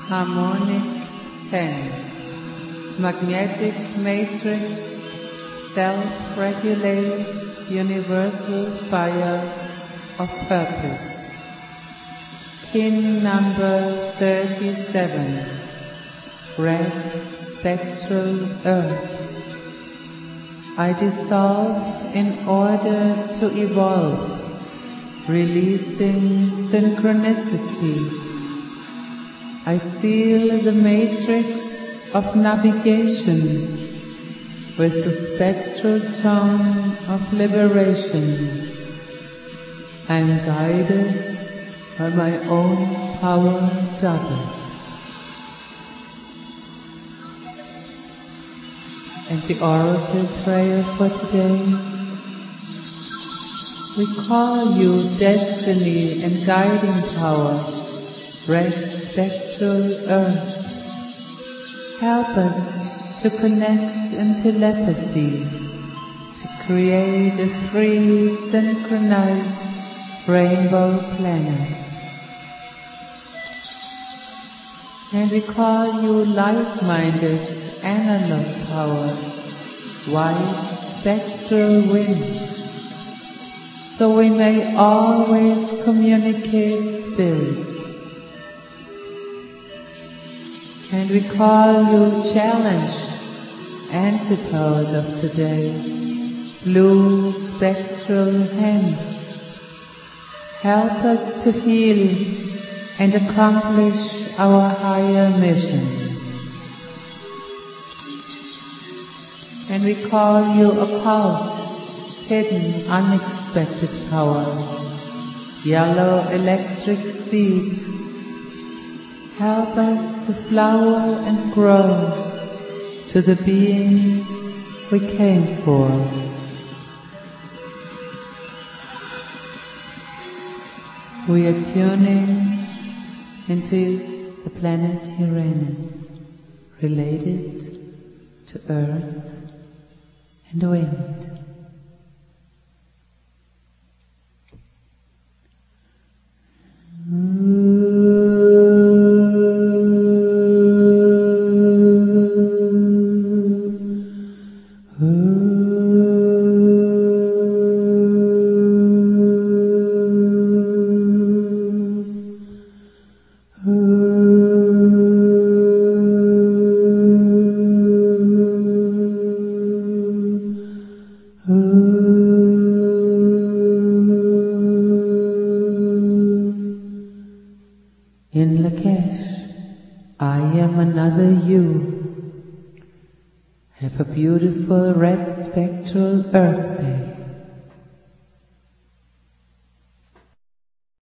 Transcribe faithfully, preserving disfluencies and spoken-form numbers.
Harmonic ten. Magnetic matrix, self-regulate, universal fire of purpose. Kin number thirty-seven. Red spectral earth. I dissolve in order to evolve, releasing synchronicity. I seal the matrix of navigation with the spectral tone of liberation. I am guided by my own power double. And the oracle prayer for today. We call you destiny and guiding power, red spectral earth. Help us to connect in telepathy, to create a free, synchronized rainbow planet. And we call you like-minded analog power, white spectral wind, so we may always communicate spirit. And we call you challenge, antipode of today, blue spectral hand. Help us to heal and accomplish our higher mission. And we call you occult, hidden, unexpected power, yellow electric seed. Help us to flower and grow to the beings we came for. We are tuning into the planet Uranus, related to Earth and wind. In Lakesh, I am another you. Have a beautiful red spectral earth bed.